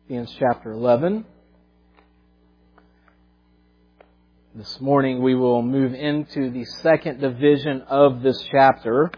Corinthians chapter 11. This morning we will move into the second division of this chapter.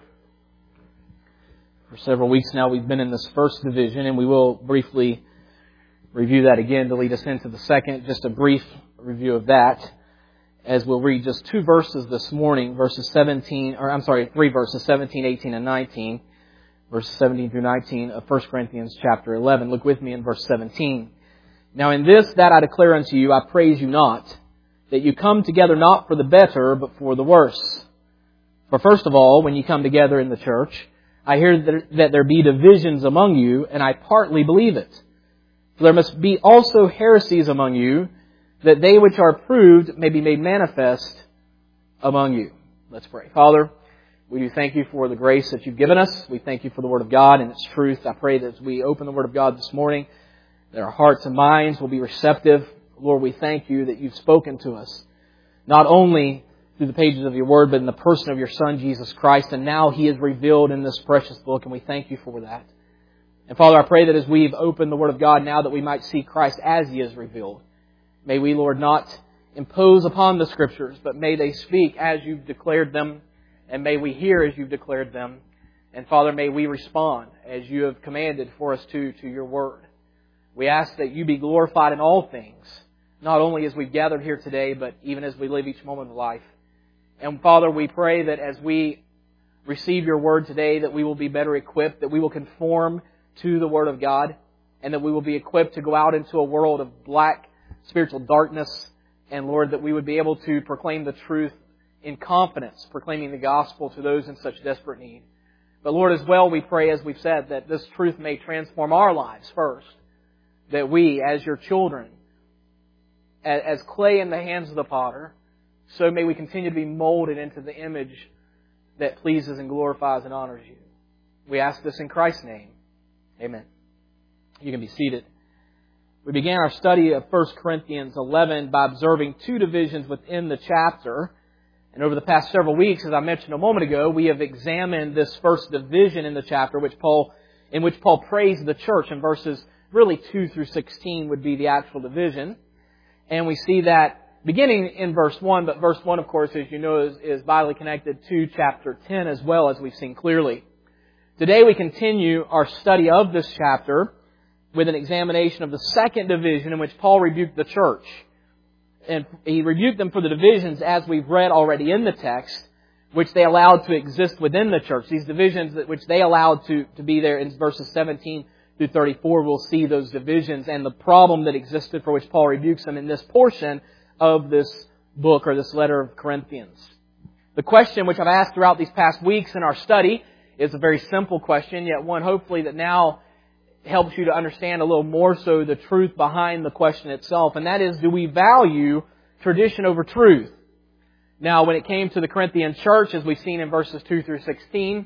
For several weeks now we've been in this first division, and we will briefly review that again to lead us into the second. Just a brief review of that, as we'll read just two verses this morning, three verses, 17, 18, and 19. Verses 17 through 19 of 1 Corinthians chapter 11. Look with me in verse 17. Now in this that I declare unto you, I praise you not, that you come together not for the better, but for the worse. For first of all, when you come together in the church, I hear that there be divisions among you, and I partly believe it. For there must be also heresies among you, that they which are approved may be made manifest among you. Let's pray. Father, we do thank you for the grace that you've given us. We thank you for the Word of God and its truth. I pray that as we open the Word of God this morning, that our hearts and minds will be receptive. Lord, we thank you that you've spoken to us, not only through the pages of your Word, but in the person of your Son, Jesus Christ. And now He is revealed in this precious book, and we thank you for that. And Father, I pray that as we've opened the Word of God now, that we might see Christ as He is revealed. May we, Lord, not impose upon the Scriptures, but may they speak as you've declared them. And may we hear as you've declared them. And Father, may we respond as you have commanded for us to your Word. We ask that you be glorified in all things, not only as we've gathered here today, but even as we live each moment of life. And Father, we pray that as we receive your Word today, that we will be better equipped, that we will conform to the Word of God, and that we will be equipped to go out into a world of black spiritual darkness. And Lord, that we would be able to proclaim the truth in confidence, proclaiming the gospel to those in such desperate need. But Lord, as well, we pray, as we've said, that this truth may transform our lives first. That we, as your children, as clay in the hands of the potter, so may we continue to be molded into the image that pleases and glorifies and honors you. We ask this in Christ's name. Amen. You can be seated. We began our study of 1 Corinthians 11 by observing two divisions within the chapter. And over the past several weeks, as I mentioned a moment ago, we have examined this first division in the chapter, in which Paul praised the church. In verses really 2 through 16 would be the actual division. And we see that beginning in verse 1, but verse 1, of course, as you know, is vitally connected to chapter 10 as well, as we've seen clearly. Today we continue our study of this chapter with an examination of the second division in which Paul rebuked the church. And he rebuked them for the divisions, as we've read already in the text, which they allowed to exist within the church. These divisions which they allowed to be there in verses 17 through 34, we'll see those divisions and the problem that existed for which Paul rebukes them in this portion of this book or this letter of Corinthians. The question which I've asked throughout these past weeks in our study is a very simple question, yet one hopefully that now helps you to understand a little more so the truth behind the question itself. And that is, do we value tradition over truth? Now, when it came to the Corinthian church, as we've seen in verses 2 through 16,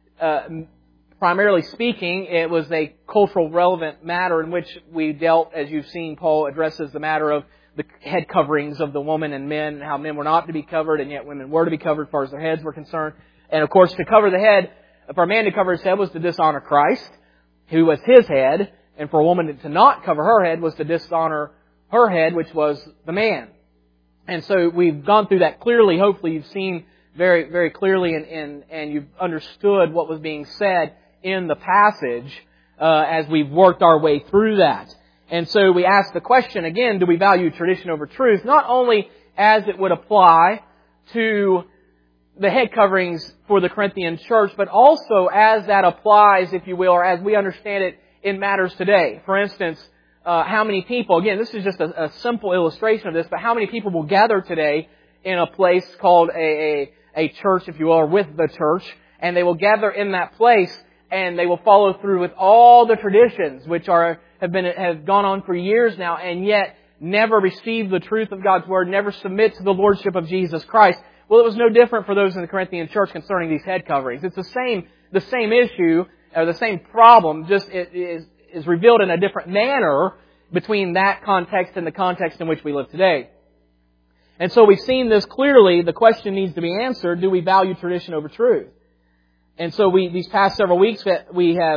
primarily speaking, it was a cultural relevant matter in which we dealt, as you've seen, Paul addresses the matter of the head coverings of the woman and men, and how men were not to be covered, and yet women were to be covered as far as their heads were concerned. And of course, to cover the head, for a man to cover his head was to dishonor Christ, who was his head, and for a woman to not cover her head was to dishonor her head, which was the man. And so we've gone through that clearly. Hopefully you've seen very, very clearly and you've understood what was being said in the passage as we've worked our way through that. And so we ask the question again, do we value tradition over truth? Not only as it would apply to the head coverings for the Corinthian church, but also as that applies, if you will, or as we understand it in matters today. For instance, how many people, again, this is just a simple illustration of this, but how many people will gather today in a place called a church, if you will, or with the church, and they will gather in that place and they will follow through with all the traditions which have gone on for years now, and yet never receive the truth of God's Word, never submit to the Lordship of Jesus Christ. Well, it was no different for those in the Corinthian church concerning these head coverings. It's the same issue, or the same problem, just it is revealed in a different manner between that context and the context in which we live today. And so we've seen this clearly. The question needs to be answered, do we value tradition over truth? And so these past several weeks we have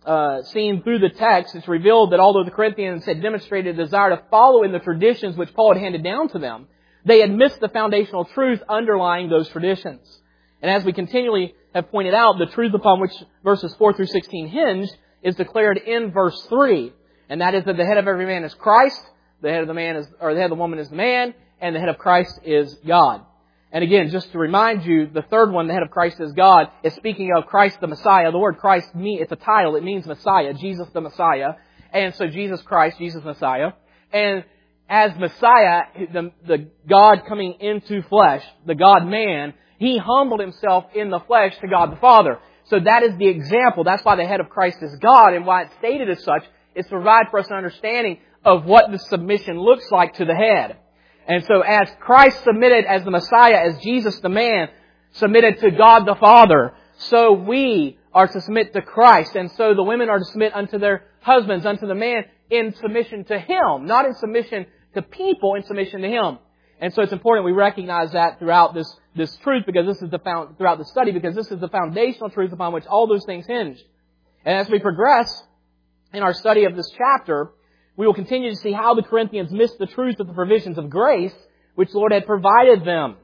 seen through the text, it's revealed that although the Corinthians had demonstrated a desire to follow in the traditions which Paul had handed down to them, they had missed the foundational truth underlying those traditions. And as we continually have pointed out, the truth upon which verses 4 through 16 hinge is declared in verse 3. And that is that the head of every man is Christ, the head of the man is, or the head of the woman is the man, and the head of Christ is God. And again, just to remind you, the third one, the head of Christ is God, is speaking of Christ the Messiah. The word Christ, it's a title. It means Messiah, Jesus the Messiah. And so Jesus Christ, Jesus Messiah. And as Messiah, the God coming into flesh, the God-man, He humbled Himself in the flesh to God the Father. So that is the example. That's why the head of Christ is God, and why it's stated as such is to provide for us an understanding of what the submission looks like to the head. And so as Christ submitted as the Messiah, as Jesus the man submitted to God the Father, so we are to submit to Christ. And so the women are to submit unto their husbands, unto the man, in submission to Him. Not in submission to people, in submission to Him. And so it's important we recognize that throughout this truth, because this is throughout the study, because this is the foundational truth upon which all those things hinge. And as we progress in our study of this chapter, we will continue to see how the Corinthians missed the truth of the provisions of grace which the Lord had provided them.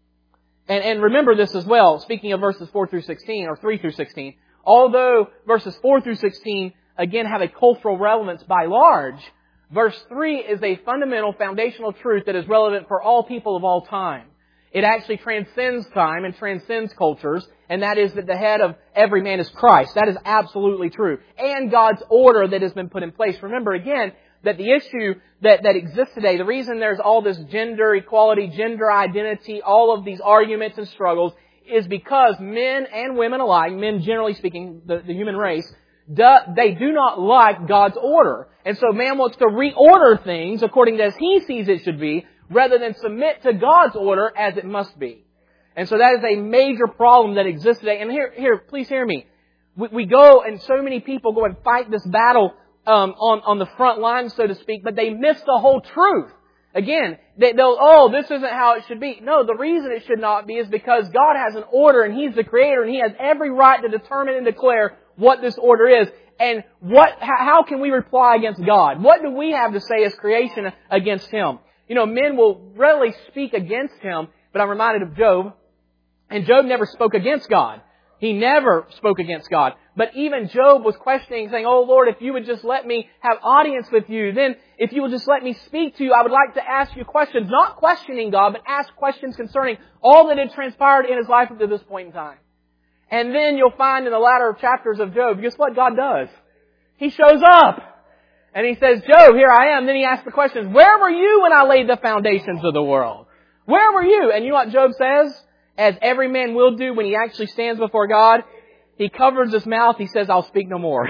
And remember this as well, speaking of verses 4 through 16, or 3 through 16. Although verses 4 through 16, again, have a cultural relevance by large, verse 3 is a fundamental foundational truth that is relevant for all people of all time. It actually transcends time and transcends cultures, and that is that the head of every man is Christ. That is absolutely true. And God's order that has been put in place. Remember again that the issue that exists today, the reason there's all this gender equality, gender identity, all of these arguments and struggles, is because men and women alike, men generally speaking, the human race, they do not like God's order. And so man wants to reorder things according to as he sees it should be, rather than submit to God's order as it must be. And so that is a major problem that exists today. And here, please hear me. We go, and so many people go and fight this battle on the front line, so to speak, but they miss the whole truth. Again, this isn't how it should be. No, the reason it should not be is because God has an order, and He's the Creator, and He has every right to determine and declare what this order is. And how can we reply against God? What do we have to say as creation against Him? You know, men will readily speak against Him, but I'm reminded of Job. And Job never spoke against God. He never spoke against God. But even Job was questioning, saying, "Oh Lord, if You would just let me have audience with You, then if You would just let me speak to You, I would like to ask You questions." Not questioning God, but ask questions concerning all that had transpired in his life up to this point in time. And then you'll find in the latter chapters of Job, guess what God does? He shows up. And He says, "Job, here I am." Then He asks the questions, "Where were you when I laid the foundations of the world? Where were you?" And you know what Job says? As every man will do when he actually stands before God, he covers his mouth. He says, "I'll speak no more."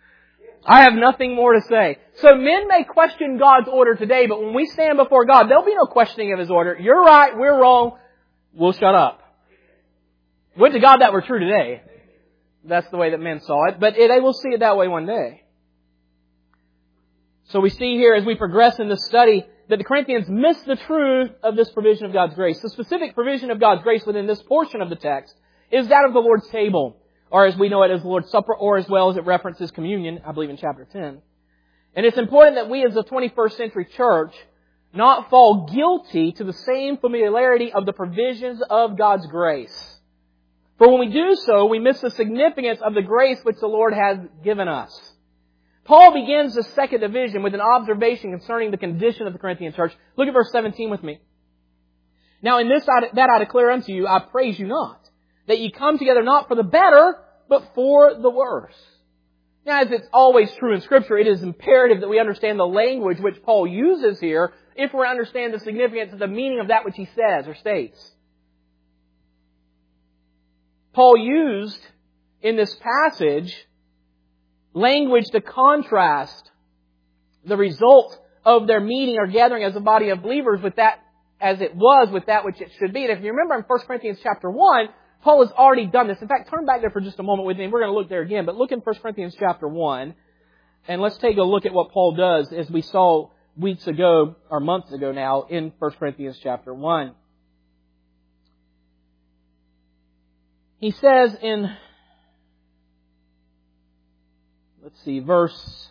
I have nothing more to say. So men may question God's order today, but when we stand before God, there'll be no questioning of His order. You're right, we're wrong. We'll shut up. Would to God that were true today. That's the way that men saw it, but they will see it that way one day. So we see here as we progress in this study that the Corinthians missed the truth of this provision of God's grace. The specific provision of God's grace within this portion of the text is that of the Lord's table, or as we know it as the Lord's Supper, or as well as it references communion, I believe in chapter 10. And it's important that we as the 21st century church not fall guilty to the same familiarity of the provisions of God's grace. For when we do so, we miss the significance of the grace which the Lord has given us. Paul begins the second division with an observation concerning the condition of the Corinthian church. Look at verse 17 with me. "Now in this that I declare unto you, I praise you not, that ye come together not for the better, but for the worse." Now, as it's always true in Scripture, it is imperative that we understand the language which Paul uses here if we're to understand the significance of the meaning of that which he says or states. Paul used in this passage language to contrast the result of their meeting or gathering as a body of believers with that, as it was with that which it should be. And if you remember in 1 Corinthians chapter 1, Paul has already done this. In fact, turn back there for just a moment with me, and we're going to look there again. But look in 1 Corinthians chapter 1, and let's take a look at what Paul does, as we saw weeks ago, or months ago now, in 1 Corinthians chapter 1. He says in let's see, verse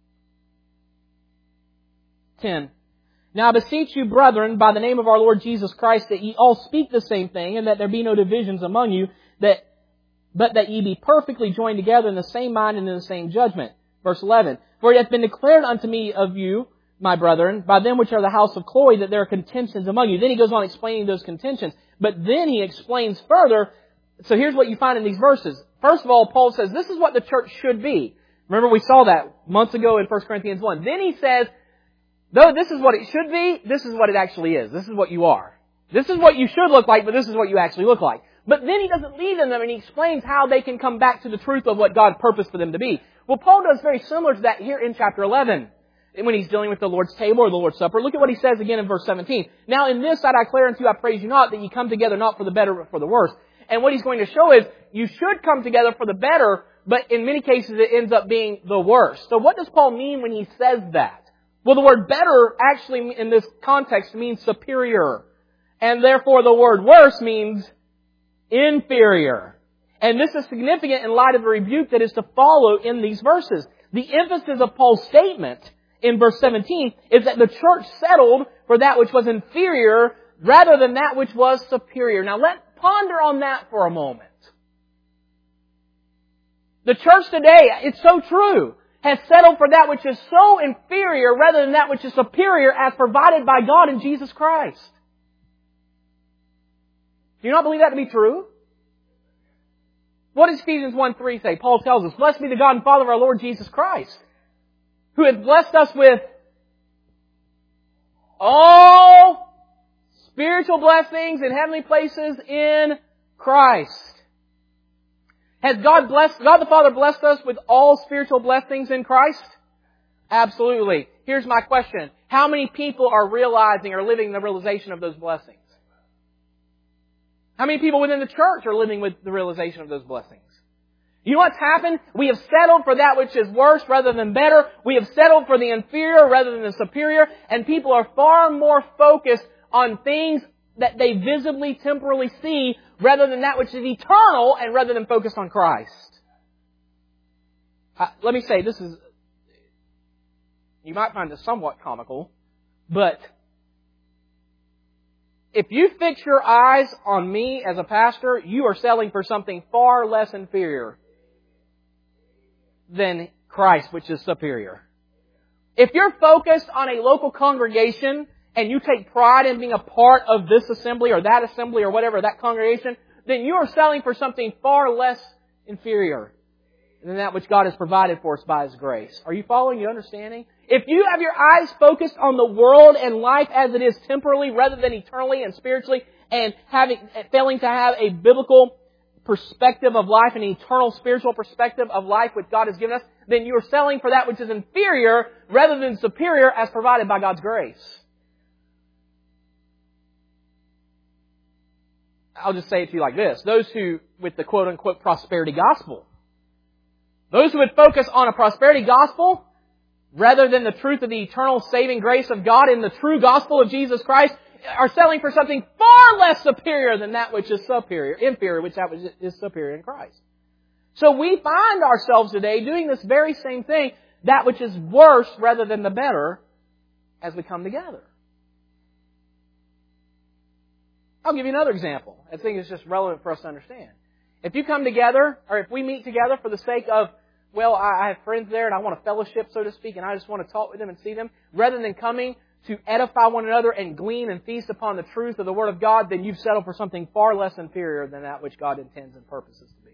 10. Now I beseech you, brethren, by the name of our Lord Jesus Christ, that ye all speak the same thing, and that there be no divisions among you, but that ye be perfectly joined together in the same mind and in the same judgment. Verse 11. For it hath been declared unto me of you, my brethren, by them which are the house of Chloe, that there are contentions among you. Then he goes on explaining those contentions. But then he explains further. So here's what you find in these verses. First of all, Paul says, this is what the church should be. Remember, we saw that months ago in 1 Corinthians 1. Then he says, though this is what it should be, this is what it actually is. This is what you are. This is what you should look like, but this is what you actually look like. But then he doesn't leave them, and he explains how they can come back to the truth of what God purposed for them to be. Well, Paul does very similar to that here in chapter 11. When he's dealing with the Lord's table or the Lord's supper. Look at what he says again in verse 17. Now in this I declare unto you, I praise you not, that ye come together not for the better, but for the worse. And what he's going to show is, you should come together for the better, but in many cases it ends up being the worse. So what does Paul mean when he says that? Well, the word better actually in this context means superior. And therefore the word worse means inferior. And this is significant in light of the rebuke that is to follow in these verses. The emphasis of Paul's statement in verse 17 is that the church settled for that which was inferior rather than that which was superior. Now let's ponder on that for a moment. The church today, it's so true, has settled for that which is so inferior rather than that which is superior as provided by God in Jesus Christ. Do you not believe that to be true? What does Ephesians 1:3 say? Paul tells us, blessed be the God and Father of our Lord Jesus Christ, who hath blessed us with all spiritual blessings in heavenly places in Christ. Has God the Father blessed us with all spiritual blessings in Christ? Absolutely. Here's my question. How many people are realizing or living the realization of those blessings? How many people within the church are living with the realization of those blessings? You know what's happened? We have settled for that which is worse rather than better. We have settled for the inferior rather than the superior. And people are far more focused on things that they visibly, temporally see rather than that which is eternal and rather than focused on Christ. Let me say, this is, you might find this somewhat comical, but if you fix your eyes on me as a pastor, you are selling for something far less inferior than Christ, which is superior. If you're focused on a local congregation and you take pride in being a part of this assembly or that assembly or whatever, that congregation, then you are selling for something far less inferior than that which God has provided for us by His grace. Are you following? You understanding? If you have your eyes focused on the world and life as it is temporally rather than eternally and spiritually, and failing to have a biblical perspective of life, an eternal spiritual perspective of life which God has given us, then you are selling for that which is inferior rather than superior as provided by God's grace. I'll just say it to you like this. Those who, with the quote-unquote prosperity gospel, those who would focus on a prosperity gospel rather than the truth of the eternal saving grace of God in the true gospel of Jesus Christ are selling for something far less superior than that which is inferior, which that which is superior in Christ. So we find ourselves today doing this very same thing, that which is worse rather than the better, as we come together. I'll give you another example. I think it's just relevant for us to understand. If you come together, or if we meet together for the sake of, well, I have friends there and I want a fellowship, so to speak, and I just want to talk with them and see them, rather than coming to edify one another and glean and feast upon the truth of the Word of God, then you've settled for something far less inferior than that which God intends and purposes to be.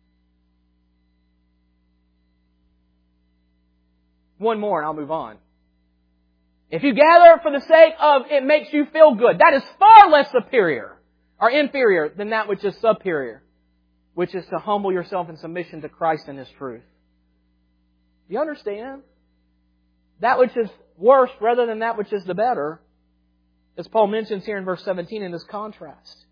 One more and I'll move on. If you gather for the sake of it makes you feel good, that is far less superior or inferior than that which is superior, which is to humble yourself in submission to Christ and His truth. Do you understand? That which is worse rather than that which is the better, as Paul mentions here in verse 17 in this contrast.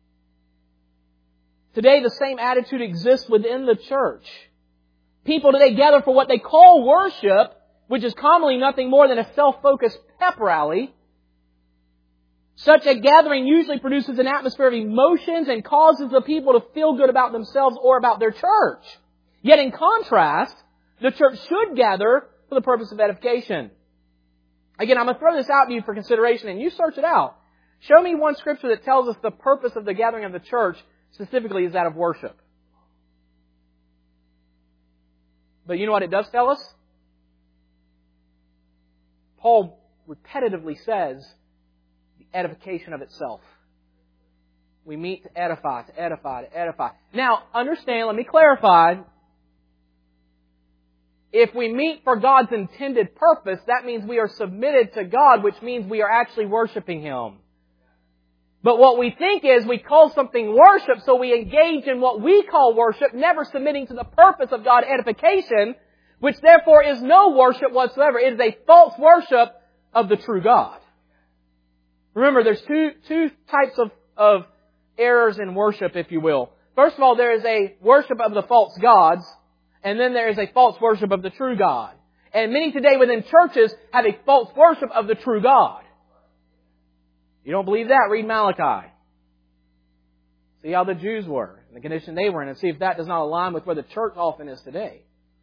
Today the same attitude exists within the church. People today gather for what they call worship, which is commonly nothing more than a self-focused pep rally. Such a gathering usually produces an atmosphere of emotions and causes the people to feel good about themselves or about their church. Yet in contrast, The church should gather for the purpose of edification. Again, I'm going to throw this out to you for consideration, and you search it out. Show me one Scripture that tells us the purpose of the gathering of the church specifically is that of worship. But you know what it does tell us? Paul repetitively says the edification of itself. We meet to edify, to edify, to edify. Now, understand, let me clarify. If we meet for God's intended purpose, that means we are submitted to God, which means we are actually worshiping Him. But what we think is we call something worship, so we engage in what we call worship, never submitting to the purpose of God's edification, which therefore is no worship whatsoever. It is a false worship of the true God. Remember, there's two types of errors in worship, if you will. First of all, there is a worship of the false gods, and then there is a false worship of the true God. And many today within churches have a false worship of the true God. You don't believe that? Read Malachi. See how the Jews were, and the condition they were in, and see if that does not align with where the church often is today.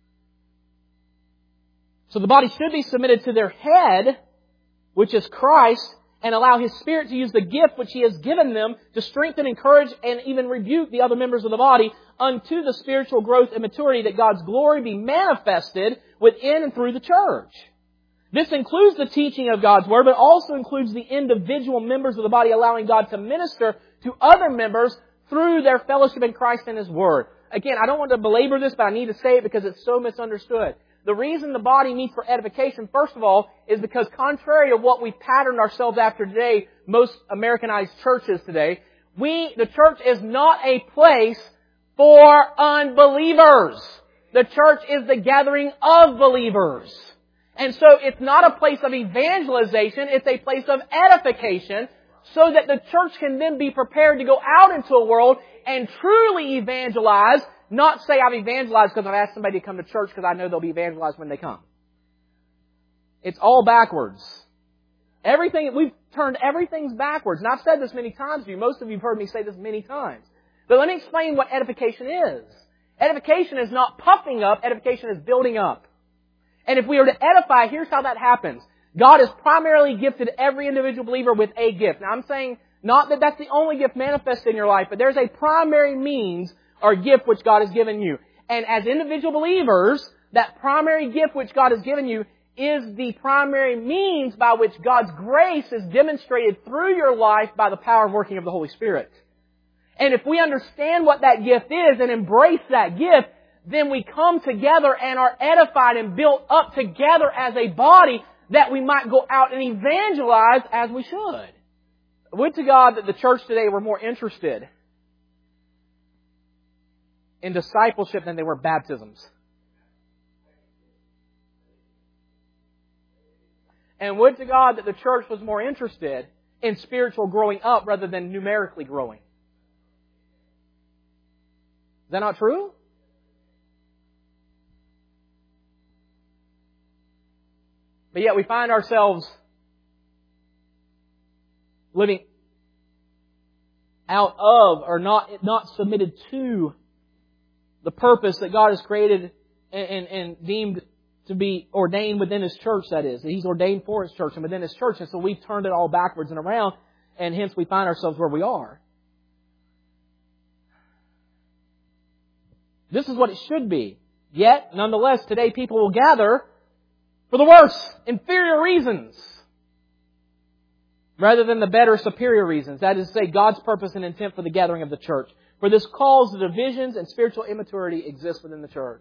So the body should be submitted to their head, which is Christ, and allow His Spirit to use the gift which He has given them to strengthen, encourage, and even rebuke the other members of the body unto the spiritual growth and maturity that God's glory be manifested within and through the church. This includes the teaching of God's Word, but also includes the individual members of the body allowing God to minister to other members through their fellowship in Christ and His Word. Again, I don't want to belabor this, but I need to say it because it's so misunderstood. The reason the body meets for edification, first of all, is because contrary to what we've patterned ourselves after today, most Americanized churches today, the church is not a place for unbelievers. The church is the gathering of believers. And so it's not a place of evangelization, it's a place of edification, so that the church can then be prepared to go out into a world and truly evangelize. Not say I've evangelized because I've asked somebody to come to church because I know they'll be evangelized when they come. It's all backwards. We've turned everything backwards. And I've said this many times to you. Most of you have heard me say this many times. But let me explain what edification is. Edification is not puffing up. Edification is building up. And if we are to edify, here's how that happens. God has primarily gifted every individual believer with a gift. Now I'm saying not that that's the only gift manifested in your life, but there's a primary means or gift which God has given you. And as individual believers, that primary gift which God has given you is the primary means by which God's grace is demonstrated through your life by the power of working of the Holy Spirit. And if we understand what that gift is and embrace that gift, then we come together and are edified and built up together as a body that we might go out and evangelize as we should. Would to God that the church today were more interested in discipleship than they were baptisms. And would to God that the church was more interested in spiritual growing up rather than numerically growing. Is that not true? But yet we find ourselves living out of or not submitted to the purpose that God has created and deemed to be ordained within His church, that is. That He's ordained for His church and within His church. And so we've turned it all backwards and around, and hence we find ourselves where we are. This is what it should be. Yet, nonetheless, today people will gather for the worse, inferior reasons, rather than the better, superior reasons. That is to say, God's purpose and intent for the gathering of the church. For this cause, the divisions and spiritual immaturity exist within the church.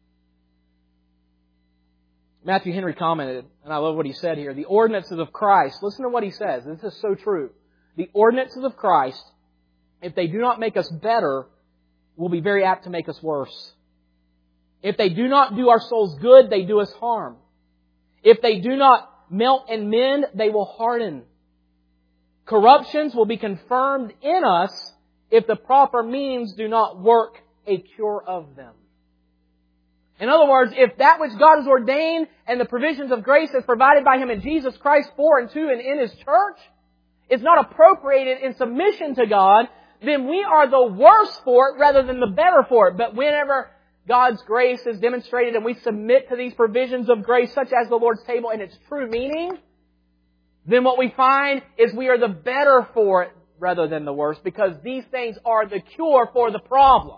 Matthew Henry commented, and I love what he said here, the ordinances of Christ, listen to what he says, this is so true. The ordinances of Christ, if they do not make us better, will be very apt to make us worse. If they do not do our souls good, they do us harm. If they do not melt and mend, they will harden. Corruptions will be confirmed in us if the proper means do not work a cure of them. In other words, if that which God has ordained and the provisions of grace is provided by Him in Jesus Christ for and to and in His church is not appropriated in submission to God, then we are the worse for it rather than the better for it. But whenever God's grace is demonstrated and we submit to these provisions of grace such as the Lord's table in its true meaning, then what we find is we are the better for it rather than the worse, because these things are the cure for the problem.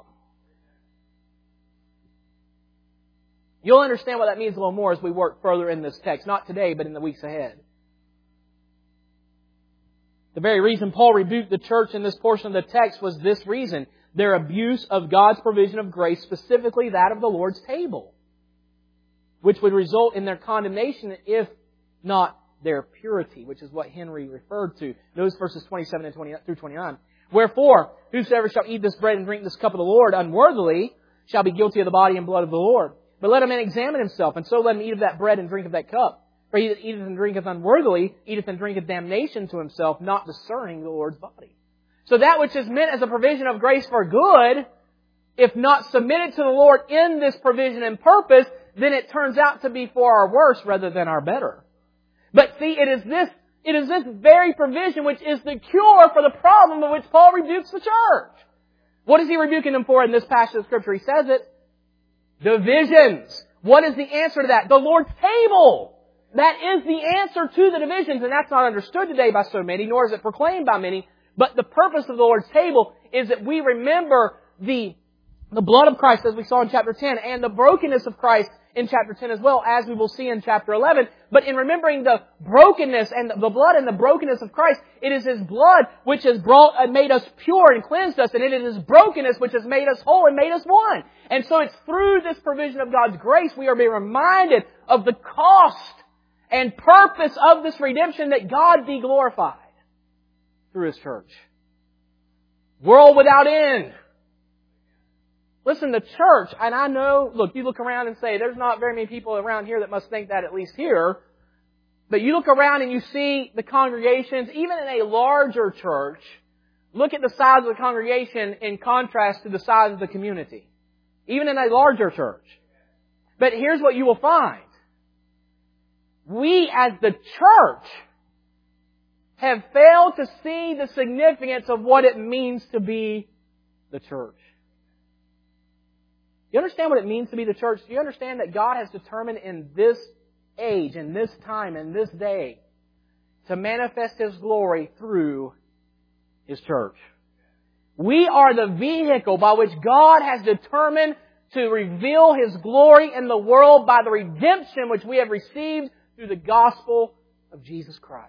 You'll understand what that means a little more as we work further in this text. Not today, but in the weeks ahead. The very reason Paul rebuked the church in this portion of the text was this reason: their abuse of God's provision of grace, specifically that of the Lord's table, which would result in their condemnation if not their purity, which is what Henry referred to. Notice verses 27 and 20 through 29. Wherefore, whosoever shall eat this bread and drink this cup of the Lord unworthily shall be guilty of the body and blood of the Lord. But let a man examine himself, and so let him eat of that bread and drink of that cup. For he that eateth and drinketh unworthily, eateth and drinketh damnation to himself, not discerning the Lord's body. So that which is meant as a provision of grace for good, if not submitted to the Lord in this provision and purpose, then it turns out to be for our worse rather than our better. But see, it is this very provision which is the cure for the problem of which Paul rebukes the church. What is he rebuking them for in this passage of Scripture? He says it. Divisions. What is the answer to that? The Lord's table. That is the answer to the divisions, and that's not understood today by so many, nor is it proclaimed by many. But the purpose of the Lord's table is that we remember the blood of Christ, as we saw in chapter 10, and the brokenness of Christ in chapter 10 as well, as we will see in chapter 11. But in remembering the brokenness and the blood and the brokenness of Christ, it is His blood which has brought and made us pure and cleansed us, and it is His brokenness which has made us whole and made us one. And so it's through this provision of God's grace we are being reminded of the cost and purpose of this redemption, that God be glorified through His church. World without end. Listen, the church, and I know, look, you look around and say, there's not very many people around here that must think that, at least here. But you look around and you see the congregations, even in a larger church, look at the size of the congregation in contrast to the size of the community. Even in a larger church. But here's what you will find. We as the church have failed to see the significance of what it means to be the church. Do you understand what it means to be the church? Do you understand that God has determined in this age, in this time, in this day, to manifest His glory through His church? We are the vehicle by which God has determined to reveal His glory in the world by the redemption which we have received through the gospel of Jesus Christ.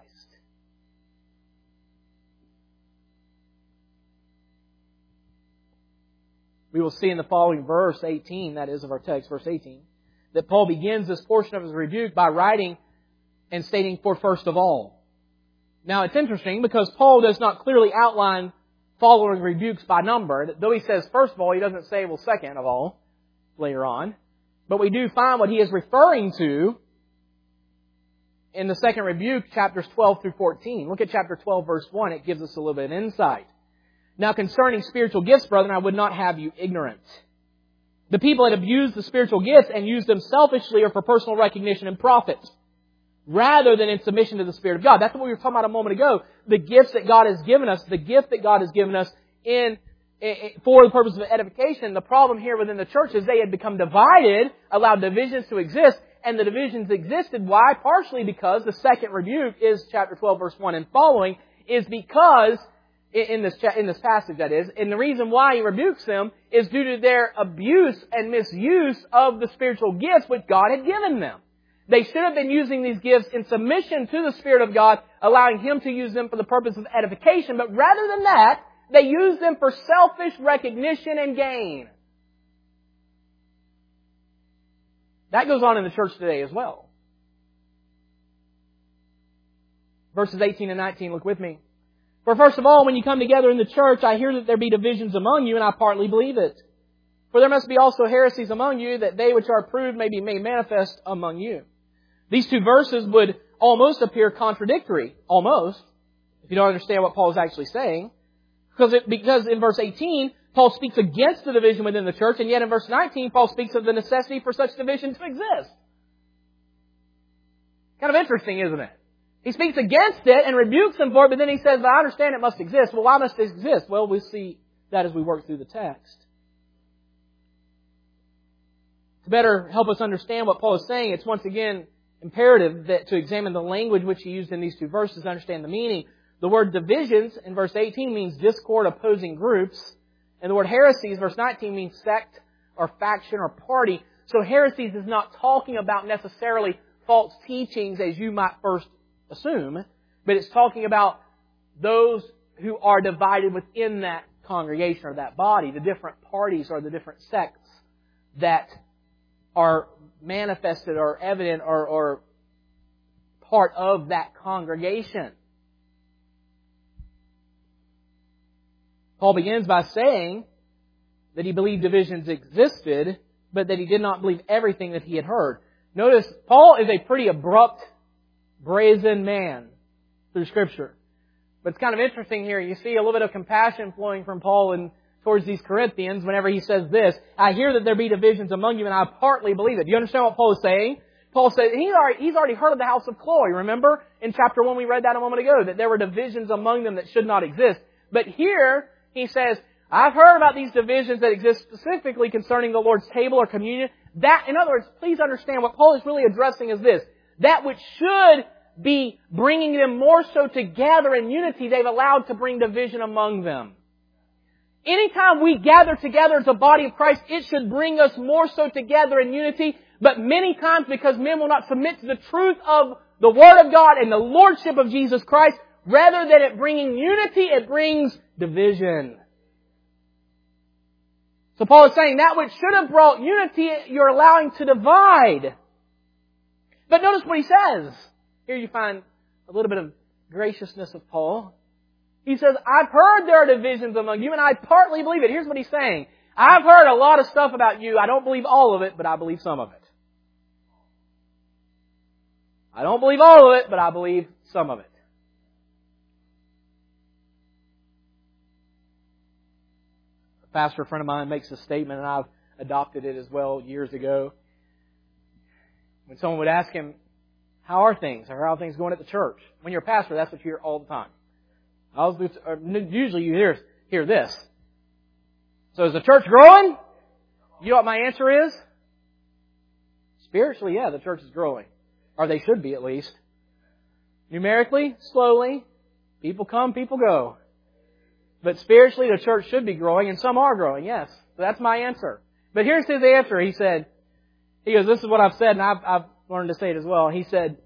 We will see in the following verse 18, that is of our text, verse 18, that Paul begins this portion of his rebuke by writing and stating, "For first of all." Now it's interesting because Paul does not clearly outline following rebukes by number. Though he says first of all, he doesn't say, well, second of all, later on. But we do find what he is referring to in the second rebuke, chapters 12 through 14. Look at chapter 12, verse 1. It gives us a little bit of insight. "Now concerning spiritual gifts, brethren, I would not have you ignorant. The people that abuse the spiritual gifts and use them selfishly or for personal recognition and profit, rather than in submission to the Spirit of God." That's what we were talking about a moment ago. The gifts that God has given us, the gift that God has given us for the purpose of edification. The problem here within the church is they had become divided, allowed divisions to exist, and the divisions existed. Why? Partially because the second rebuke is chapter 12, verse 1 and following, is because in this passage, that is. And the reason why he rebukes them is due to their abuse and misuse of the spiritual gifts which God had given them. They should have been using these gifts in submission to the Spirit of God, allowing Him to use them for the purpose of edification. But rather than that, they use them for selfish recognition and gain. That goes on in the church today as well. Verses 18 and 19, look with me. "For first of all, when you come together in the church, I hear that there be divisions among you, and I partly believe it. For there must be also heresies among you, that they which are approved may be made manifest among you." These two verses would almost appear contradictory, almost, if you don't understand what Paul is actually saying. Because in verse 18, Paul speaks against the division within the church, and yet in verse 19, Paul speaks of the necessity for such division to exist. Kind of interesting, isn't it? He speaks against it and rebukes them for it, but then he says, "But I understand it must exist." Well, why must it exist? Well, we'll see that as we work through the text. To better help us understand what Paul is saying, it's once again imperative that to examine the language which he used in these two verses to understand the meaning. The word divisions in verse 18 means discord, opposing groups. And the word heresies, verse 19, means sect or faction or party. So heresies is not talking about necessarily false teachings as you might first assume, but it's talking about those who are divided within that congregation or that body, the different parties or the different sects that are manifested or evident or part of that congregation. Paul begins by saying that he believed divisions existed, but that he did not believe everything that he had heard. Notice, Paul is a pretty abrupt, brazen man through Scripture. But it's kind of interesting here. You see a little bit of compassion flowing from Paul towards these Corinthians whenever he says this, I hear that there be divisions among you, and I partly believe it. Do you understand what Paul is saying? Paul said, he's already heard of the house of Chloe. Remember? In chapter 1 we read that a moment ago, that there were divisions among them that should not exist. But here, he says, I've heard about these divisions that exist specifically concerning the Lord's table or communion. That, in other words, please understand what Paul is really addressing is this. That which should be bringing them more so together in unity, they've allowed to bring division among them. Anytime we gather together as a body of Christ, it should bring us more so together in unity. But many times, because men will not submit to the truth of the Word of God and the Lordship of Jesus Christ, rather than it bringing unity, it brings division. So Paul is saying that which should have brought unity, you're allowing to divide. But notice what he says. Here you find a little bit of graciousness of Paul. He says, I've heard there are divisions among you, and I partly believe it. Here's what he's saying. I've heard a lot of stuff about you. I don't believe all of it, but I believe some of it. I don't believe all of it, but I believe some of it. A pastor friend of mine makes a statement, and I've adopted it as well years ago. When someone would ask him, how are things? Or how are things going at the church? When you're a pastor, that's what you hear all the time. Usually you hear this. So is the church growing? You know what my answer is? Spiritually, yeah, the church is growing. Or they should be at least. Numerically, slowly. People come, people go. But spiritually, the church should be growing, and some are growing, yes. So that's my answer. But here's his answer. He goes, this is what I've said, and I've learned to say it as well. He said,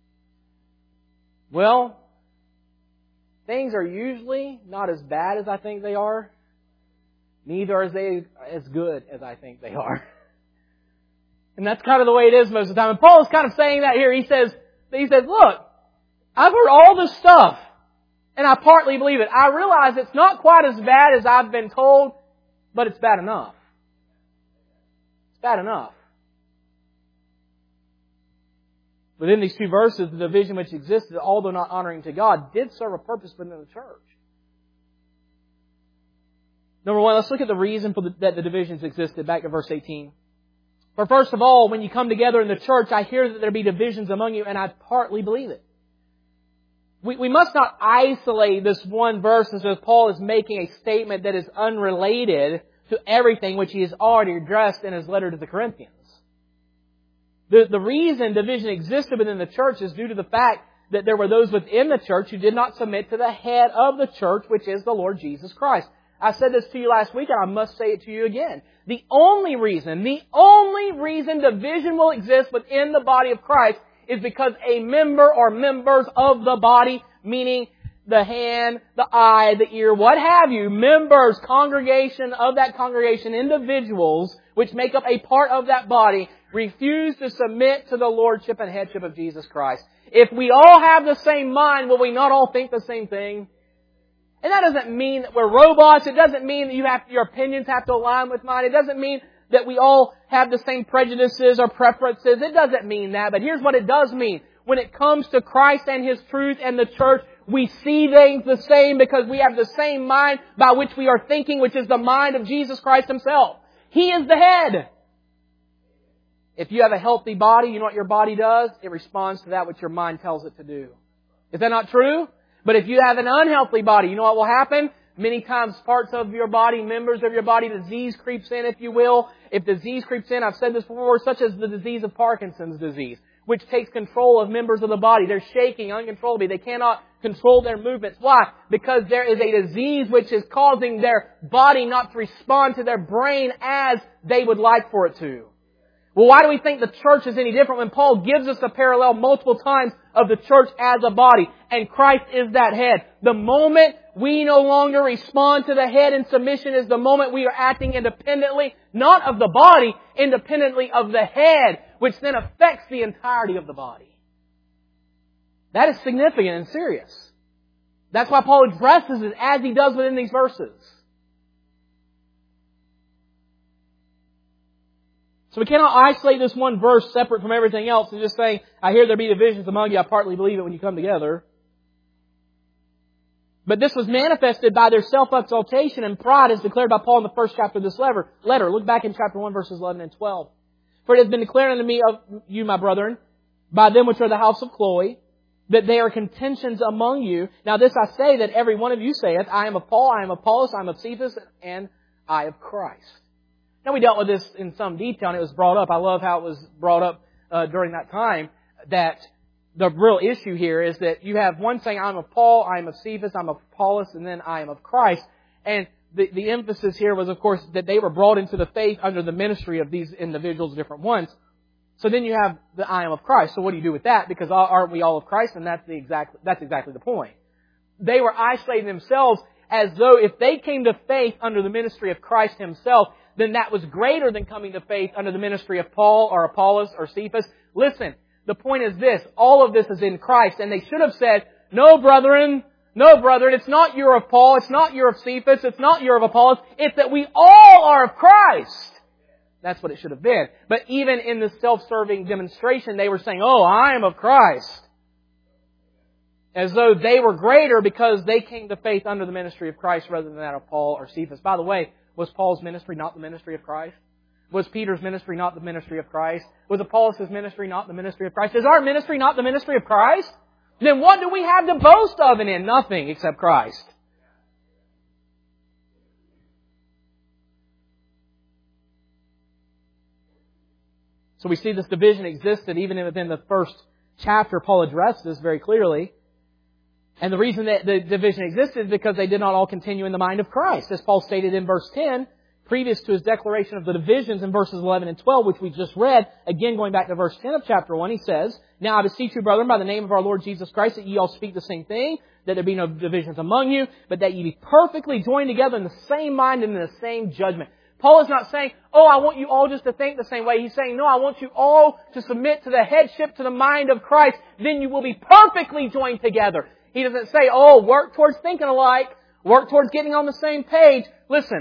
well, things are usually not as bad as I think they are. Neither are they as good as I think they are. And that's kind of the way it is most of the time. And Paul is kind of saying that here. He says, look, I've heard all this stuff, and I partly believe it. I realize it's not quite as bad as I've been told, but it's bad enough. It's bad enough. Within these two verses, the division which existed, although not honoring to God, did serve a purpose within the church. Number one, let's look at the reason that the divisions existed. Back to verse 18. For first of all, when you come together in the church, I hear that there be divisions among you, and I partly believe it. We must not isolate this one verse as if Paul is making a statement that is unrelated to everything which he has already addressed in his letter to the Corinthians. The reason division existed within the church is due to the fact that there were those within the church who did not submit to the head of the church, which is the Lord Jesus Christ. I said this to you last week, and I must say it to you again. The only reason division will exist within the body of Christ is because a member or members of the body, meaning the hand, the eye, the ear, what have you, members, congregation of that congregation, individuals which make up a part of that body, refuse to submit to the lordship and headship of Jesus Christ. If we all have the same mind, will we not all think the same thing? And that doesn't mean that we're robots. It doesn't mean that your opinions have to align with mine. It doesn't mean that we all have the same prejudices or preferences. It doesn't mean that. But here's what it does mean. When it comes to Christ and His truth and the church, we see things the same because we have the same mind by which we are thinking, which is the mind of Jesus Christ Himself. He is the head. If you have a healthy body, you know what your body does? It responds to that which your mind tells it to do. Is that not true? But if you have an unhealthy body, you know what will happen? Many times parts of your body, members of your body, disease creeps in, if you will. If disease creeps in, I've said this before, such as the disease of Parkinson's disease, which takes control of members of the body. They're shaking uncontrollably. They cannot control their movements. Why? Because there is a disease which is causing their body not to respond to their brain as they would like for it to. Well, why do we think the church is any different when Paul gives us a parallel multiple times of the church as a body, and Christ is that head? The moment we no longer respond to the head in submission is the moment we are acting independently, not of the body, independently of the head, which then affects the entirety of the body. That is significant and serious. That's why Paul addresses it as he does within these verses. So we cannot isolate this one verse separate from everything else and just say, I hear there be divisions among you, I partly believe it when you come together. But this was manifested by their self-exaltation and pride as declared by Paul in the first chapter of this letter. Look back in chapter 1 verses 11 and 12. For it has been declared unto me of you, my brethren, by them which are the house of Chloe, that there are contentions among you. Now this I say, that every one of you saith, I am of Paul, I am of Apollos, I am of Cephas, and I of Christ. Now we dealt with this in some detail and it was brought up. I love how it was brought up during that time, that the real issue here is that you have one saying, I am of Paul, I am of Cephas, I am of Apollos, and then I am of Christ. And the emphasis here was, of course, that they were brought into the faith under the ministry of these individuals, different ones. So then you have the I am of Christ. So what do you do with that? Because aren't we all of Christ? And that's exactly the point. They were isolating themselves as though if they came to faith under the ministry of Christ Himself, then that was greater than coming to faith under the ministry of Paul or Apollos or Cephas. Listen, the point is this, all of this is in Christ, and they should have said, no brethren, it's not you're of Paul, it's not you're of Cephas, it's not you're of Apollos, it's that we all are of Christ. That's what it should have been. But even in the self-serving demonstration, they were saying, oh, I am of Christ. As though they were greater because they came to faith under the ministry of Christ rather than that of Paul or Cephas. By the way, was Paul's ministry not the ministry of Christ? Was Peter's ministry not the ministry of Christ? Was Apollos' ministry not the ministry of Christ? Is our ministry not the ministry of Christ? Then what do we have to boast of and in? Nothing except Christ. So we see this division existed even within the first chapter. Paul addressed this very clearly. And the reason that the division existed is because they did not all continue in the mind of Christ. As Paul stated in verse 10, previous to his declaration of the divisions in verses 11 and 12, which we just read, again going back to verse 10 of chapter 1, he says, Now I beseech you, brethren, by the name of our Lord Jesus Christ, that ye all speak the same thing, that there be no divisions among you, but that ye be perfectly joined together in the same mind and in the same judgment. Paul is not saying, oh, I want you all just to think the same way. He's saying, no, I want you all to submit to the headship, to the mind of Christ. Then you will be perfectly joined together. He doesn't say, oh, work towards thinking alike, work towards getting on the same page. Listen,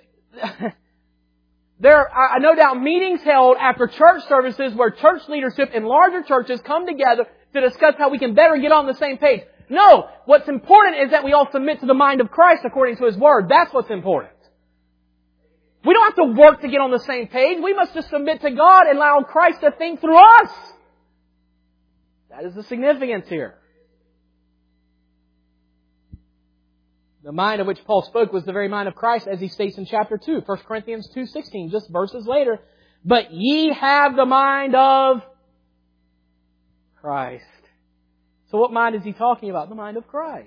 there are no doubt meetings held after church services where church leadership in larger churches come together to discuss how we can better get on the same page. No, what's important is that we all submit to the mind of Christ according to His Word. That's what's important. We don't have to work to get on the same page. We must just submit to God and allow Christ to think through us. That is the significance here. The mind of which Paul spoke was the very mind of Christ, as he states in chapter 2, 1 Corinthians 2:16, just verses later. But ye have the mind of Christ. So what mind is he talking about? The mind of Christ.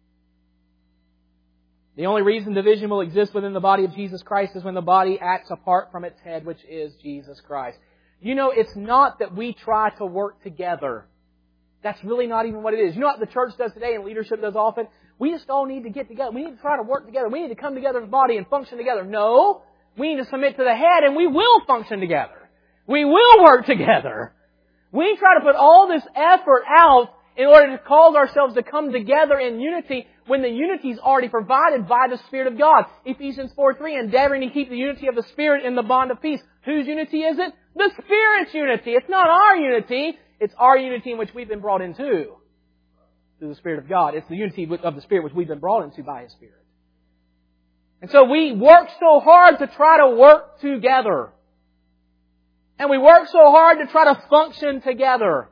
The only reason division will exist within the body of Jesus Christ is when the body acts apart from its head, which is Jesus Christ. You know, it's not that we try to work together. That's really not even what it is. You know what the church does today and leadership does often? We just all need to get together. We need to try to work together. We need to come together as a body and function together. No. We need to submit to the head and we will function together. We will work together. We try to put all this effort out in order to cause ourselves to come together in unity when the unity is already provided by the Spirit of God. Ephesians 4:3, endeavoring to keep the unity of the Spirit in the bond of peace. Whose unity is it? The Spirit's unity. It's not our unity. It's our unity in which we've been brought into through the Spirit of God. It's the unity of the Spirit which we've been brought into by His Spirit. And so we work so hard to try to work together. And we work so hard to try to function together.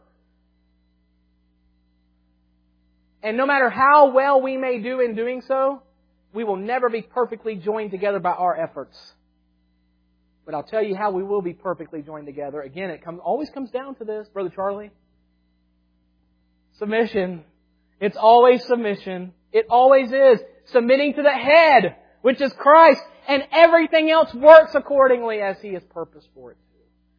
And no matter how well we may do in doing so, we will never be perfectly joined together by our efforts. But I'll tell you how we will be perfectly joined together. Again, it always comes down to this, Brother Charlie. Submission. It's always submission. It always is. Submitting to the head, which is Christ, and everything else works accordingly as He has purposed for it to.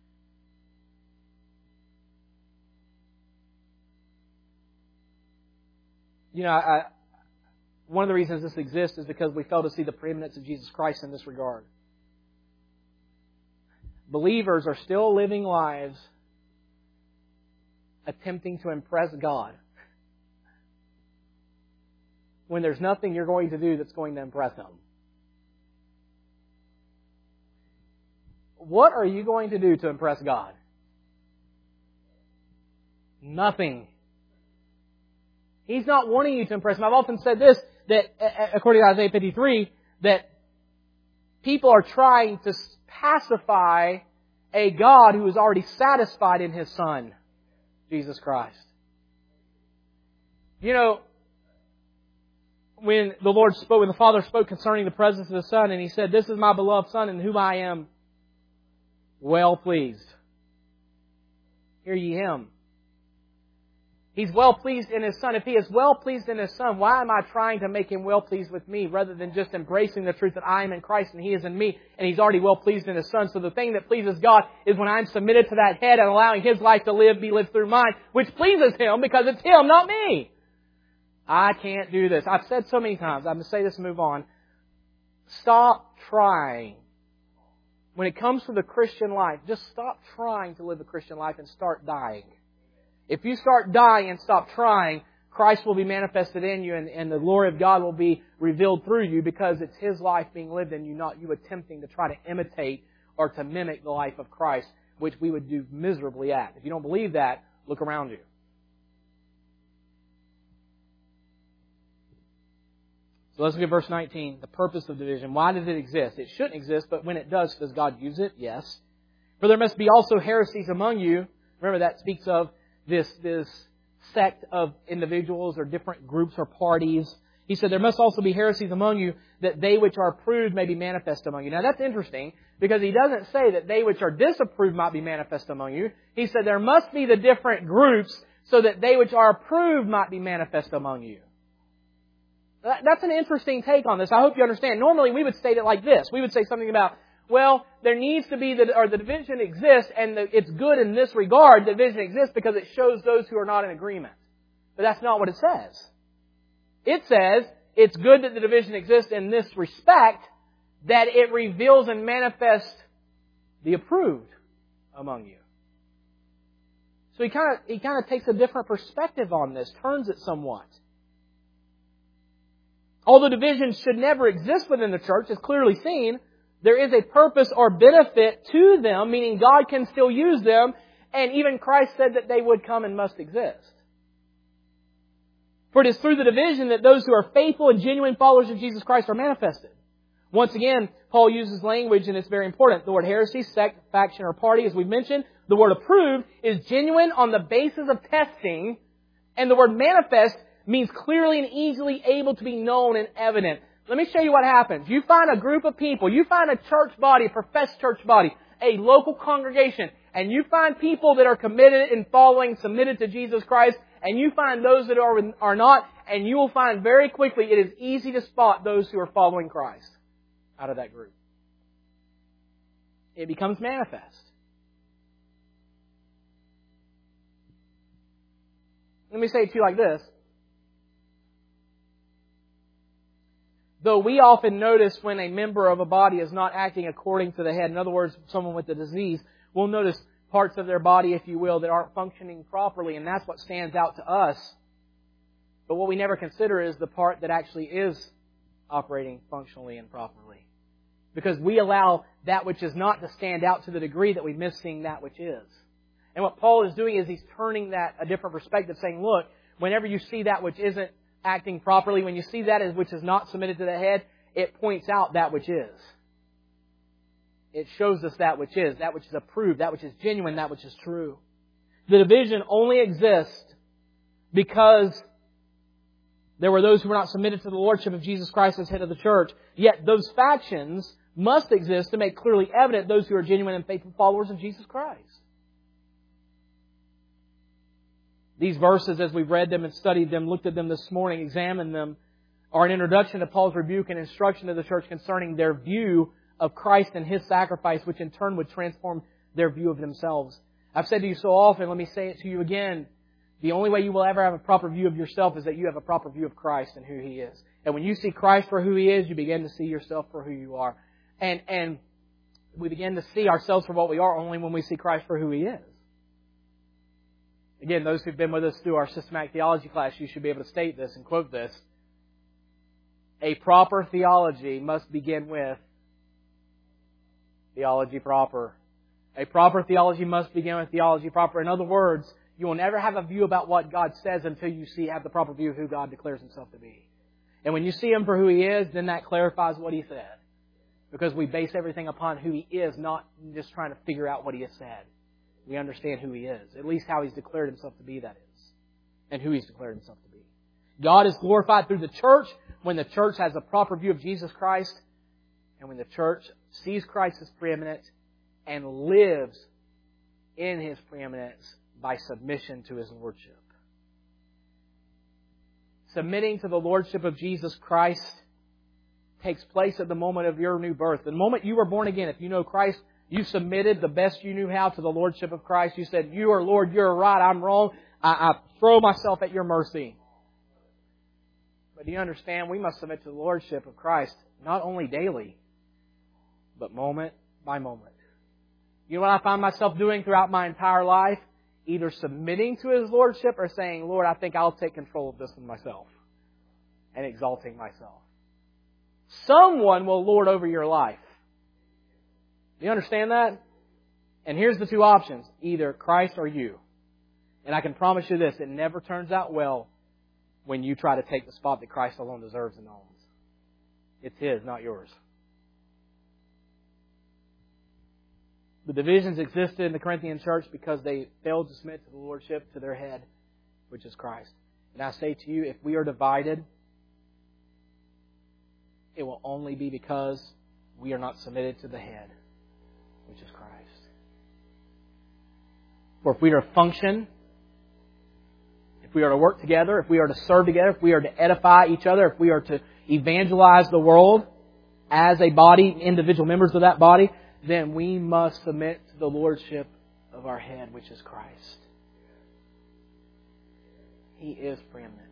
You know, one of the reasons this exists is because we fail to see the preeminence of Jesus Christ in this regard. Believers are still living lives attempting to impress God when there's nothing you're going to do that's going to impress Him. What are you going to do to impress God? Nothing. He's not wanting you to impress Him. I've often said this, that according to Isaiah 53, that people are trying to pacify a God who is already satisfied in His Son, Jesus Christ. You know, when the Father spoke concerning the presence of the Son, and He said, "This is my beloved Son in whom I am well pleased." Hear ye Him. He's well pleased in His Son. If He is well pleased in His Son, why am I trying to make Him well pleased with me rather than just embracing the truth that I am in Christ and He is in me and He's already well pleased in His Son? So the thing that pleases God is when I'm submitted to that head and allowing His life to be lived through mine, which pleases Him because it's Him, not me. I can't do this. I've said so many times. I'm going to say this and move on. Stop trying. When it comes to the Christian life, just stop trying to live the Christian life and start dying. If you start dying and stop trying, Christ will be manifested in you and the glory of God will be revealed through you because it's His life being lived in you, not you attempting to try to imitate or to mimic the life of Christ, which we would do miserably at. If you don't believe that, look around you. So let's look at verse 19, the purpose of division. Why does it exist? It shouldn't exist, but when it does God use it? Yes. For there must be also heresies among you. Remember, that speaks of this sect of individuals or different groups or parties. He said, there must also be heresies among you, that they which are approved may be manifest among you. Now that's interesting, because He doesn't say that they which are disapproved might be manifest among you. He said there must be the different groups, so that they which are approved might be manifest among you. That's an interesting take on this. I hope you understand. Normally we would state it like this. We would say something about, well, there needs to be the division exists, and it's good in this regard. The division exists because it shows those who are not in agreement. But that's not what it says. It says it's good that the division exists in this respect, that it reveals and manifests the approved among you. So he kind of takes a different perspective on this, turns it somewhat. Although division should never exist within the church, as clearly seen, there is a purpose or benefit to them, meaning God can still use them, and even Christ said that they would come and must exist. For it is through the division that those who are faithful and genuine followers of Jesus Christ are manifested. Once again, Paul uses language, and it's very important. The word heresy, sect, faction, or party, as we've mentioned. The word approved is genuine on the basis of testing, and the word manifest means clearly and easily able to be known and evident. Let me show you what happens. You find a group of people, you find a church body, a professed church body, a local congregation, and you find people that are committed and following, submitted to Jesus Christ, and you find those that are not, and you will find very quickly it is easy to spot those who are following Christ out of that group. It becomes manifest. Let me say it to you like this. Though we often notice when a member of a body is not acting according to the head, in other words, someone with a disease, we'll notice parts of their body, if you will, that aren't functioning properly, and that's what stands out to us. But what we never consider is the part that actually is operating functionally and properly. Because we allow that which is not to stand out to the degree that we miss seeing that which is. And what Paul is doing is he's turning that a different perspective, saying, look, whenever you see that which isn't acting properly, when you see that which is not submitted to the head, it points out that which is. It shows us that which is approved, that which is genuine, that which is true. The division only exists because There were those who were not submitted to the lordship of Jesus Christ as head of the church. Yet those factions must exist to make clearly evident those who are genuine and faithful followers of Jesus Christ. These verses, as we've read them and studied them, looked at them this morning, examined them, are an introduction to Paul's rebuke and instruction to the church concerning their view of Christ and His sacrifice, which in turn would transform their view of themselves. I've said to you so often, let me say it to you again, the only way you will ever have a proper view of yourself is that you have a proper view of Christ and who He is. And when you see Christ for who He is, you begin to see yourself for who you are. And we begin to see ourselves for what we are only when we see Christ for who He is. Again, those who've been with us through our systematic theology class, you should be able to state this and quote this. A proper theology must begin with theology proper. A proper theology must begin with theology proper. In other words, you will never have a view about what God says until you have the proper view of who God declares Himself to be. And when you see Him for who He is, then that clarifies what He said. Because we base everything upon who He is, not just trying to figure out what He has said. We understand who He is. At least how He's declared Himself to be, that is. And who He's declared Himself to be. God is glorified through the church when the church has a proper view of Jesus Christ and when the church sees Christ as preeminent and lives in His preeminence by submission to His lordship. Submitting to the lordship of Jesus Christ takes place at the moment of your new birth. The moment you were born again, if you know Christ, you submitted the best you knew how to the lordship of Christ. You said, "You are Lord, you're right, I'm wrong. I throw myself at your mercy." But do you understand? We must submit to the lordship of Christ not only daily, but moment by moment. You know what I find myself doing throughout my entire life? Either submitting to His lordship or saying, "Lord, I think I'll take control of this one myself," and exalting myself. Someone will lord over your life. Do you understand that? And here's the two options. Either Christ or you. And I can promise you this, it never turns out well when you try to take the spot that Christ alone deserves and owns. It's His, not yours. The divisions existed in the Corinthian church because they failed to submit to the lordship to their head, which is Christ. And I say to you, if we are divided, it will only be because we are not submitted to the head, which is Christ. For if we are to function, if we are to work together, if we are to serve together, if we are to edify each other, if we are to evangelize the world as a body, individual members of that body, then we must submit to the lordship of our head, which is Christ. He is preeminent.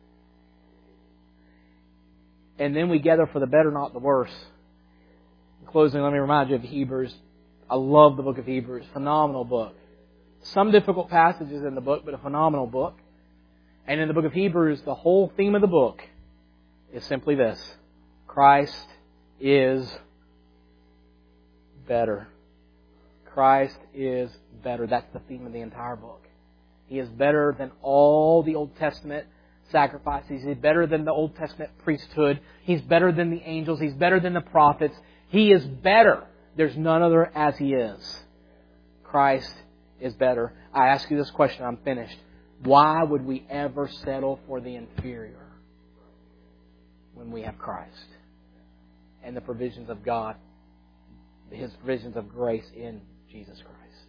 And then we gather for the better, not the worse. In closing, let me remind you of Hebrews. I love the book of Hebrews. Phenomenal book. Some difficult passages in the book, but a phenomenal book. And in the book of Hebrews, the whole theme of the book is simply this: Christ is better. Christ is better. That's the theme of the entire book. He is better than all the Old Testament sacrifices. He's better than the Old Testament priesthood. He's better than the angels. He's better than the prophets. He is better. There's none other as He is. Christ is better. I ask you this question, I'm finished. Why would we ever settle for the inferior when we have Christ and the provisions of God, His provisions of grace in Jesus Christ?